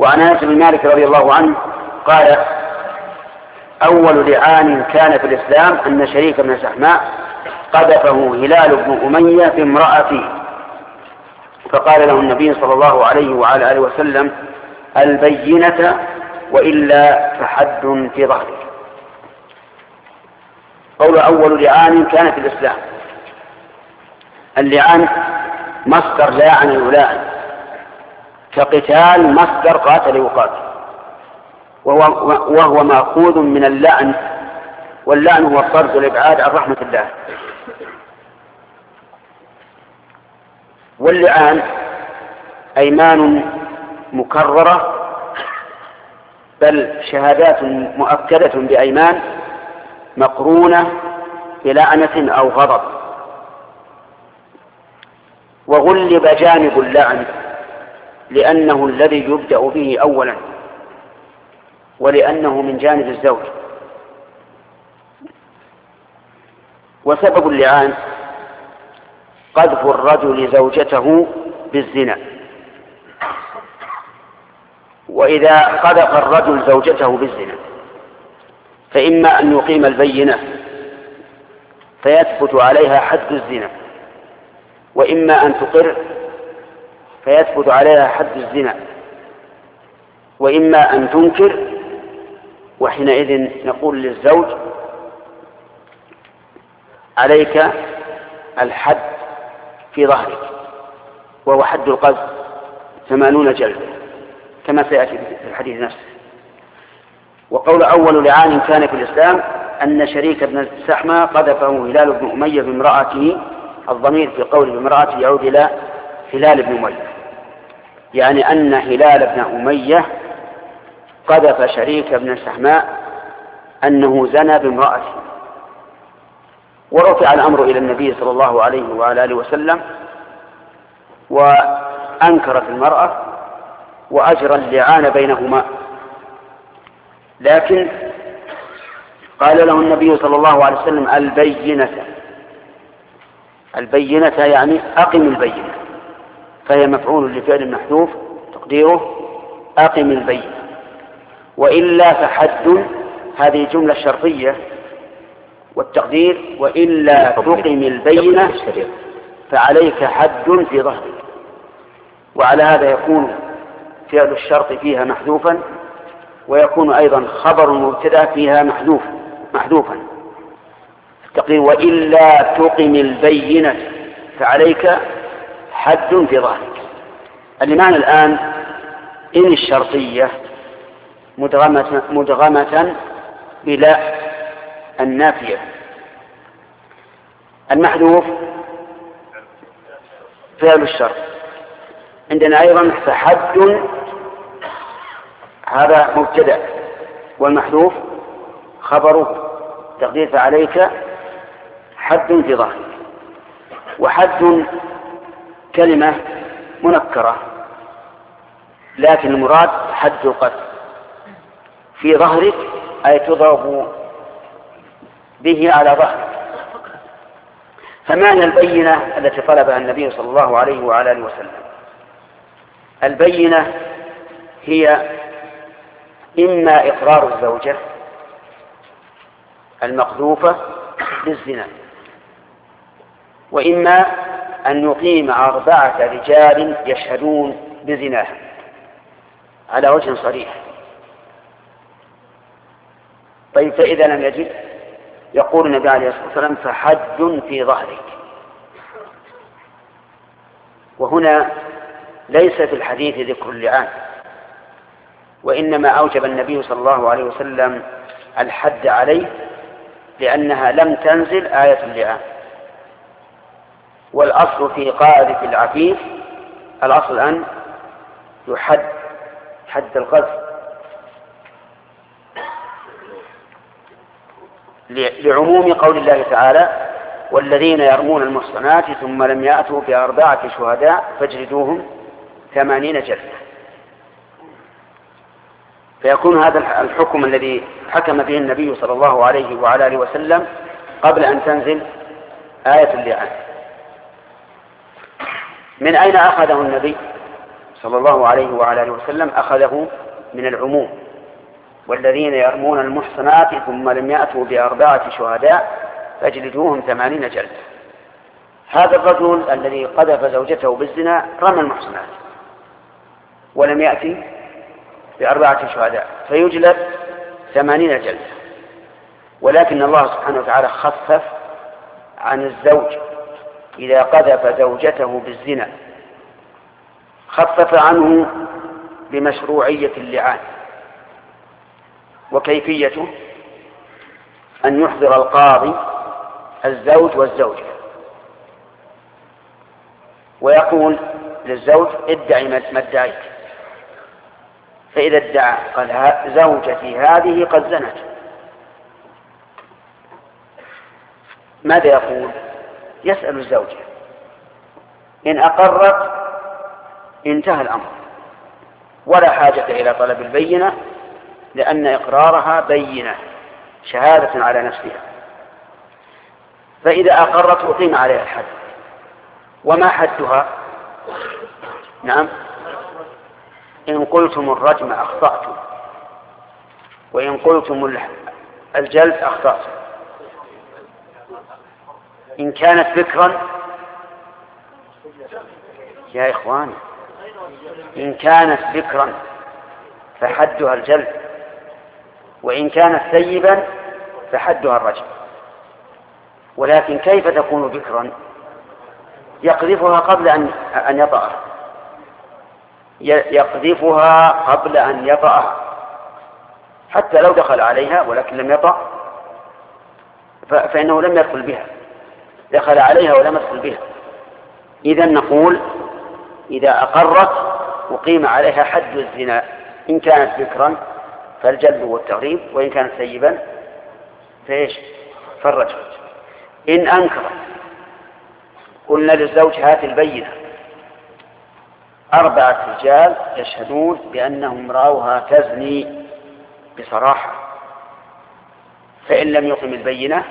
وعن أنس بن مالك رضي الله عنه قال: أول لعان كان في الإسلام أن شريك بن سحماء قذفه هلال بن أمية بامرأته، فقال له النبي صلى الله عليه وعلى آله وسلم: البينة وإلا فحد في ظهرك. قول أول لعان كان في الإسلام. اللعان مصدر لاعن يلاعن، كقتال مصدر قاتل يقاتل، وهو مأخوذ من اللعن، واللعن هو الطرد والإبعاد عن رحمة الله. واللعان أيمان مكررة، بل شهادات مؤكدة بأيمان مقرونة بلعنة أو غضب. وغلب جانب اللعن لأنه الذي يبدأ به أولا، ولأنه من جانب الزوج. وسبب اللعان قذف الرجل زوجته بالزنا. وإذا قذف الرجل زوجته بالزنا فإما أن يقيم البينة فيثبت عليها حد الزنا، وإما أن تقر فيثبت عليها حد الزنا، وإما أن تنكر، وحينئذ نقول للزوج: عليك الحد في ظهرك، وهو حد القذف 80 جلدة كما سيأتي في الحديث نفسه. وقول أول لعان كان في الإسلام أن شريك بن سحمة قذفه هلال بن أمية بامرأته. الضمير في قول بامرأته يعود إلى هلال بن أمية، يعني أن هلال بن أمية قذف شريك بن سحماء أنه زنى بامرأته. ورفع الأمر إلى النبي صلى الله عليه وعلى آله وسلم، وأنكرت المرأة وأجرى اللعان بينهما. لكن قال له النبي صلى الله عليه وسلم: البينة يعني أقم البينة، فهي مفعول لفعل محذوف تقديره أقم البينة، وإلا فحد. هذه جملة شرطية، والتقدير وإلا تقم البينة فعليك حد في ظهرك. وعلى هذا يكون فعل الشرط فيها محذوفا، ويكون أيضا خبر المبتدأ فيها محذوفا. التقدير وإلا تقم البينة فعليك حد في ظهرك. المعنى الآن إن الشرطية مدغمة بلا النافية. المحذوف فعل الشرط. عندنا أيضا فحد، هذا مبتدأ، والمحذوف خبره تقدير فعليك حد في ظهرك. وحد كلمة منكرة، لكن المراد حد القذف في ظهرك، أي تضرب به على ظهرك. فمعنى البينة التي طلبها النبي صلى الله عليه وعلى آله وسلم: البينة هي إما إقرار الزوجة المقذوفة بالزنا، وإما أن يقيم 4 رجال يشهدون بزناها على وجه صريح. طيب، فإذا لم يجد، يقول النبي عليه الصلاة والسلام: فحد في ظهرك. وهنا ليس في الحديث ذكر اللعان، وإنما أوجب النبي صلى الله عليه وسلم الحد عليه لأنها لم تنزل آية اللعان. والأصل في قاذف العفيف، الأصل أن يحد حد القذف، لعموم قول الله تعالى: والذين يرمون المحصنات ثم لم يأتوا ب4 شهداء فاجلدوهم 80 جلدة. فيكون هذا الحكم الذي حكم به النبي صلى الله عليه وعلى آله وسلم قبل أن تنزل آية اللعان. من أين أخذه النبي صلى الله عليه وعلى آله وسلم أخذه من العموم: والذين يرمون المحصنات ثم لم يأتوا بأربعة شهداء فاجلدوهم 80 جلدة. هذا الرجل الذي قذف زوجته بالزنا رمى المحصنات ولم يأتي ب4 شهداء فيجلد 80 جلدة. ولكن الله سبحانه وتعالى خفف عن الزوج إذا قذف زوجته بالزنا، خفف عنه بمشروعية اللعان. وكيفيته أن يحضر القاضي الزوج والزوجة ويقول للزوج: ادعي ما ادعيت. فإذا ادعى قال: زوجتي هذه قد زنت، ماذا يقول؟ يسأل الزوجة، إن أقرت انتهى الأمر ولا حاجة إلى طلب البينة، لأن إقرارها بينة شهادة على نفسها. فإذا أقرت أقيم عليها الحد. وما حدها؟ نعم، إن قلتم الرجم أخطأتم، وإن قلتم الجلد أخطأتم. إن كانت بكرا يا إخواني، إن كانت بكرا فحدها الجلد، وإن كانت ثيبا فحدها الرجم. ولكن كيف تكون بكرا؟ يقذفها قبل أن يطأها، يقذفها قبل أن يطأها، حتى لو دخل عليها ولكن لم يطأ فإنه لم يدخل بها، دخل عليها ولم يدخل بها. إذن نقول: إذا أقرت أقيم عليها حد الزنا، إن كانت بكرا فالجلد والتغريب، وإن كانت ثيبا فإيش؟ فالرجم. إن أنكرت قلنا للزوج: هات البينة، 4 رجال يشهدون بأنهم رأوها تزني بصراحة. فإن لم يقم البينة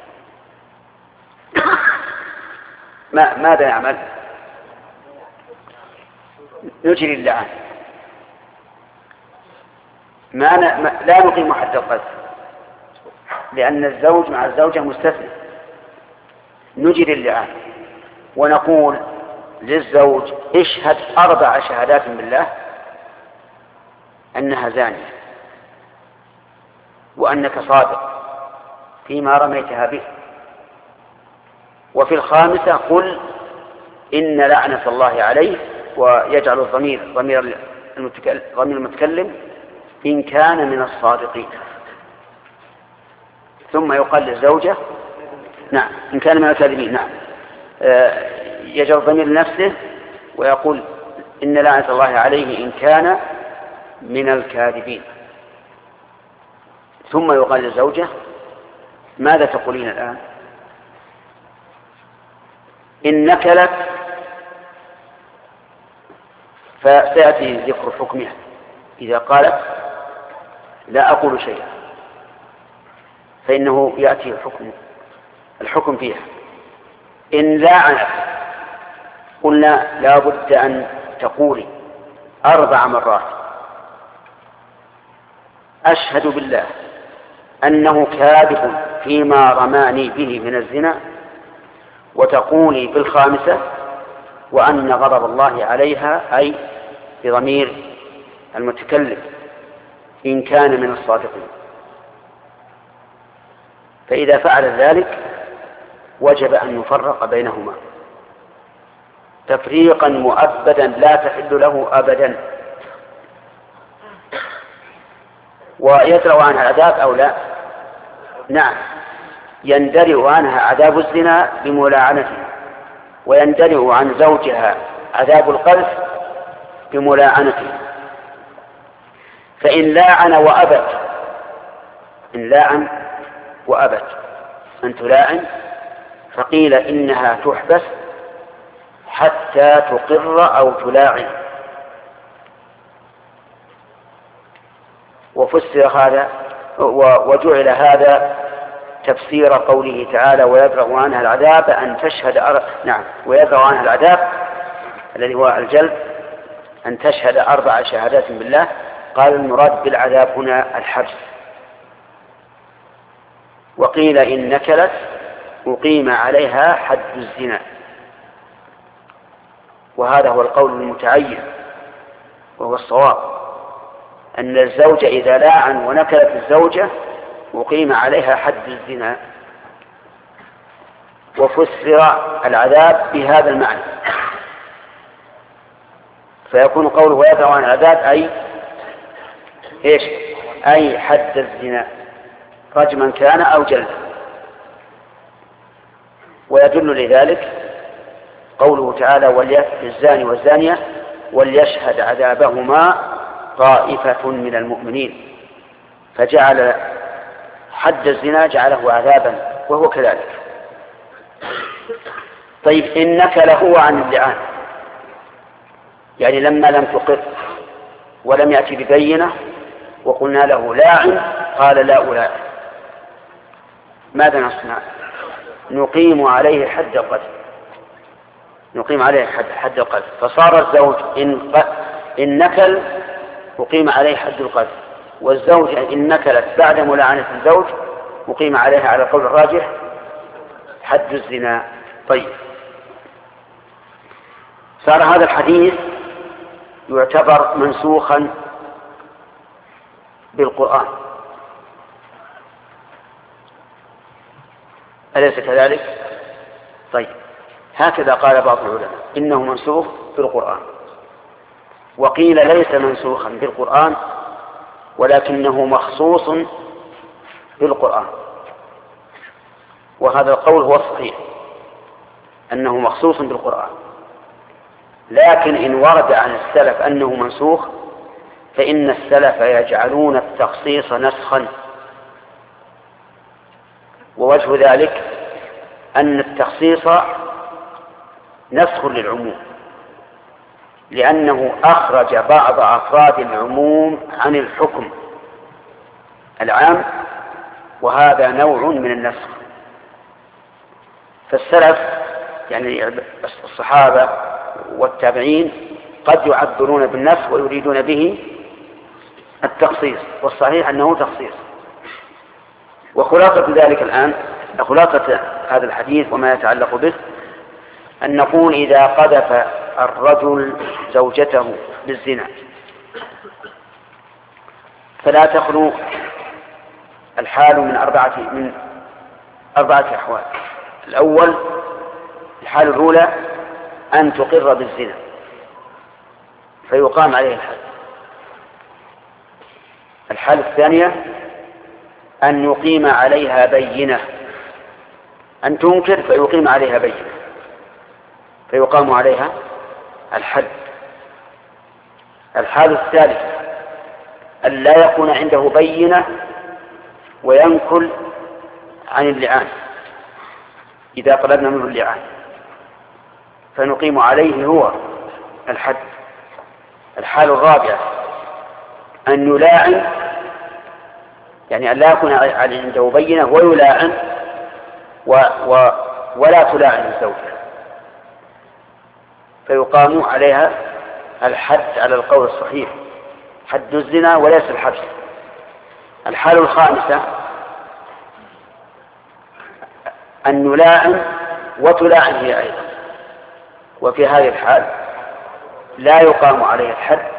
ماذا يعمل؟ نجري اللعان، لا نقيم حد القذف، لأن الزوج مع الزوجة مستثنى. نجري اللعان ونقول للزوج: اشهد 4 شهادات بالله أنها زانية وأنك صادق فيما رميتها به. وفي الخامسة قل إن لعنة الله عليه، ويجعل الضمير ضمير المتكلم إن كان من الصادقين. ثم يقال للزوجة: نعم إن كان من الكاذبين، نعم، يجعل الضمير لنفسه ويقول إن لعنة الله عليه إن كان من الكاذبين. ثم يقال للزوجة: ماذا تقولين الآن؟ إن نكلت فسيأتي ذكر حكمها. إذا قالت لا أقول شيئا فإنه يأتي الحكم فيها. إن لاعنت قلنا لا بد أن تقولي 4 مرات: أشهد بالله أنه كاذب فيما رماني به من الزنا، وتقولي في الخامسة: وأن غضب الله عليها، أي بضمير المتكلم إن كان من الصادقين. فإذا فعل ذلك وجب أن يفرق بينهما تفريقا مؤبدا لا تحل له أبدا. ويدرأ عنها العذاب أو لا؟ نعم، يندرئ عنها عذاب الزنا بملاعنته، ويندرئ عن زوجها عذاب القذف بملاعنته. فإن لاعن وأبت، إن لاعن وأبت أن تلاعن فقيل إنها تحبس حتى تقر أو تلاعن. وفسر هذا وجعل هذا تفسير قوله تعالى: ويدرأ عنها العذاب أن تشهد نعم، ويدرأ عنها العذاب الذي هو الجلد أن تشهد 4 شهادات بالله، قال المراد بالعذاب هنا الحبس. وقيل إن نكلت أقيم عليها حد الزنا، وهذا هو القول المتعين وهو الصواب، أن الزوج إذا لاعن ونكلت الزوجة أقيم عليها حد الزنا. وفسر العذاب بهذا المعنى، فيكون قوله ويدرأ عن العذاب أي حد الزنا رجما كان أو جلدا. ويدل لذلك قوله تعالى الزاني والزانية وليشهد عذابهما طائفة من المؤمنين، فجعل حد الزنا جعله عذابا وهو كذلك. طيب إنك لهو عن اللعان، يعني لما لم تقر ولم يأتي ببينة وقلنا له لاعن قال لا ألاعن، ماذا نصنع؟ نقيم عليه حد القذف، نقيم عليه حد القذف. فصار الزوج إن نكل أقيم عليه حد القذف، والزوج إن نكلت بعد ملاعنة الزوج أقيم عليها على القول الراجح حد الزنا. طيب، صار هذا الحديث يعتبر منسوخا بالقرآن، أليس كذلك؟ طيب، هكذا قال بعض العلماء إنه منسوخ بالقرآن، وقيل ليس منسوخا بالقرآن ولكنه مخصوص بالقرآن، وهذا القول هو الصحيح أنه مخصوص بالقرآن. لكن إن ورد عن السلف أنه منسوخ فإن السلف يجعلون التخصيص نسخا، ووجه ذلك أن التخصيص نسخ للعموم، لأنه أخرج بعض أفراد العموم عن الحكم العام، وهذا نوع من النسخ. فالسلف يعني الصحابة والتابعين قد يعبرون بالنسخ ويريدون به التخصيص، والصحيح أنه تخصيص. وخلاصة ذلك الآن، خلاصة هذا الحديث وما يتعلق به، أن نقول إذا قذف الرجل زوجته بالزنا فلا تخلو الحال من أربعة أحوال. الأول، الحال الأولى أن تقر بالزنا فيقام عليه الحد. الحالة الثانية أن يقيم عليها بينة، أن تنكر فيقيم عليها بينة فيقام عليها الحد. الحالة الثالثة أن لا يكون عنده بينة وينكل عن اللعان إذا طلبنا منه اللعان فنقيم عليه هو الحد. الحالة الرابعة أن يلاعن، يعني أن لا يكون عنده بينة ويلاعن ولا تلاعن الزوجة فيقام عليها الحد على القول الصحيح، حد الزنا وليس الحبس. الحالة الخامسة أن يلاعن وتلاعن هي أيضا، وفي هذه الحال لا يقام عليها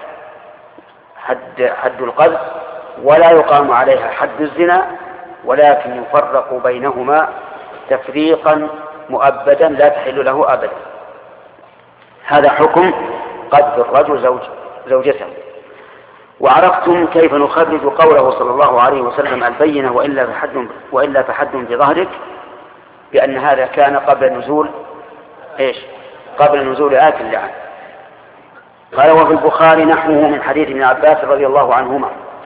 حد القذف ولا يقام عليها حد الزنا، ولكن يفرق بينهما تفريقا مؤبدا لا تحل له أبدا. هذا حكم قذف الرجل زوجته. وعرفتم كيف نخرج قوله صلى الله عليه وسلم البينة وإلا فحد بظهرك، بأن هذا كان قبل نزول قبل نزول آية اللعان. قال وفي البخاري نحوه من حديث ابن عباس رضي الله عنهما.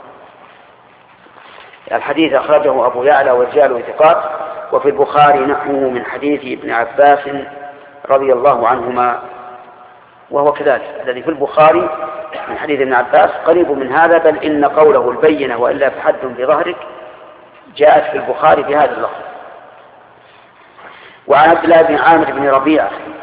الحديث أخرجه أبو يعلى ورجاله ثقات. وفي البخاري نحوه من حديث ابن عباس رضي الله عنهما، وهو كذلك الذي في البخاري من حديث ابن عباس قريب من هذا، بل إن قوله البينة وإلا فحد بظهرك جاءت في البخاري بهذا اللفظ. وعن عبد الله بن عامر بن ربيعة